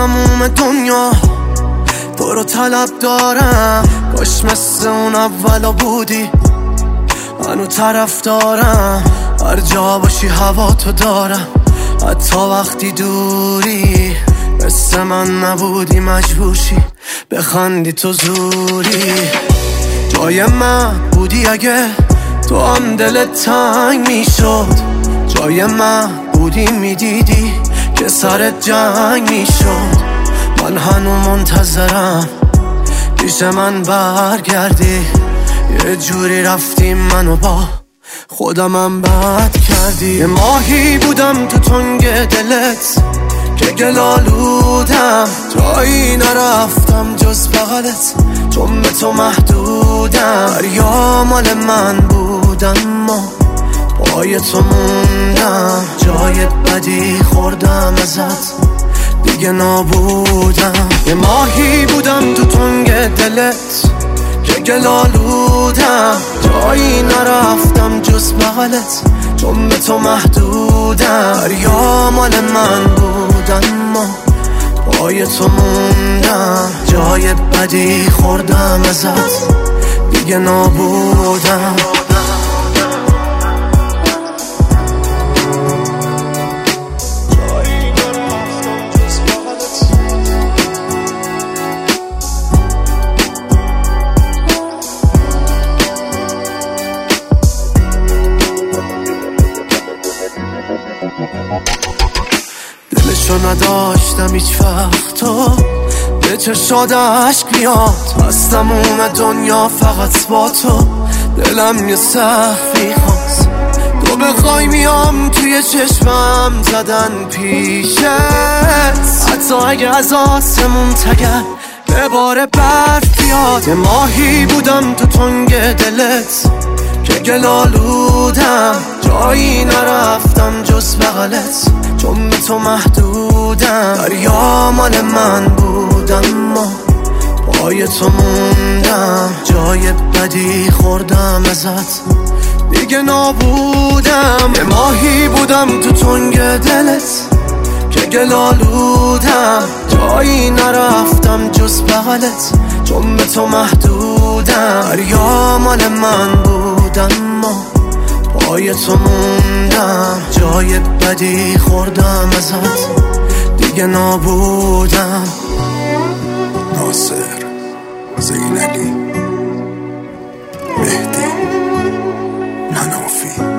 تموم دنیا تو رو طلب دارم، باش مثل اون اولا بودی منو طرف دارم. هر جا باشی هوا تو دارم، حتی وقتی دوری مثل من نبودی مجبورشی بخندی تو زوری. جای من بودی اگه تو هم دلت تنگ میشد، جای من بودی میدیدی که سرت جنگ میشد. من هنو منتظرم پیش من برگردی، یه جوری رفتیم منو با خودمم بد کردی. یه ماهی بودم تو تنگ دلت که گلالودم، جایی نرفتم جز بغلت چون به تو محدودم. دریا مال من بودم ما پای تو موندم، جای بدی خوردم ازت دیگه نابودم. یه ماهی بودم تو تنگ دلت که گلالودم، جایی نرفتم جز بغلت چون به تو محدودم. دریا مال من بودن ما پای تو موندم، جای بدی خوردم ازت دیگه نابودم. دلشو نداشتم هیچ وقت تو به چشاد عشق میاد، از تموم دنیا فقط با تو دلم یه سخت میخواست. تو بخوای میام توی چشمم زدن پیشت، حتی اگه از آسمون تگر به بار برف بیاد. یه ماهی بودم تو تنگ دلت که گلالودم، جایی نرفتم جز بغلت چون به تو محدودم. دریا مال من بودم ما پای تو موندم، جای بدی خوردم ازت دیگه نابودم. یه ماهی بودم تو تنگ دلت که گلالودم، جایی نرفتم جز بغلت چون به تو محدودم. دریا مال من بودم ما پای تو موندم، جای بدی خوردم ازت دیگه نابودم. ناصر، زین علی، مهدی، منافی